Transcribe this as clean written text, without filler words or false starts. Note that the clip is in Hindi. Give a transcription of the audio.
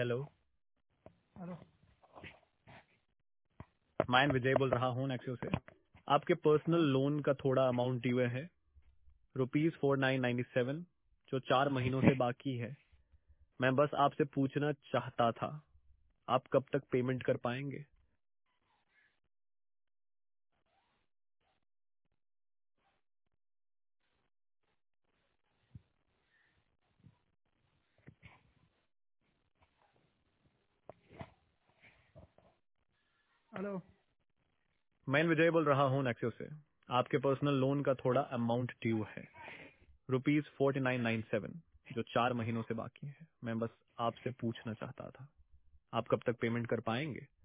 Hello, hello. मैं विजय बोल रहा हूँ नेक्सियो से। आपके पर्सनल हाँ। लोन का थोड़ा अमाउंट ड्यू है, ₹4997, जो 4 महीनों से बाकी है। मैं बस आपसे पूछना चाहता था, आप कब तक पेमेंट कर पाएंगे? हेलो। मैं विजय बोल रहा हूँ नेक्सियो से। आपके पर्सनल लोन का थोड़ा अमाउंट ड्यू है, ₹4997, जो 4 महीनों से बाकी है। मैं बस आपसे पूछना चाहता था, आप कब तक पेमेंट कर पाएंगे?